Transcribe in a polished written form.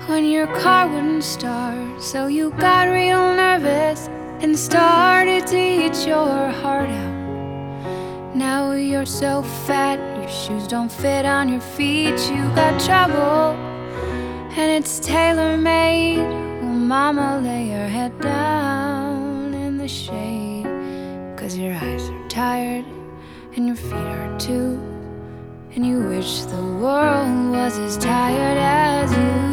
when your car wouldn't start, so you got real nervous and started to eat your heart out. Now you're so fat, your shoes don't fit on your feet. You got trouble, and it's tailor-made. Well, mama, lay your head down in the shade, 'cause your eyes are tired and your feet are too, and you wish the world was as tired as you.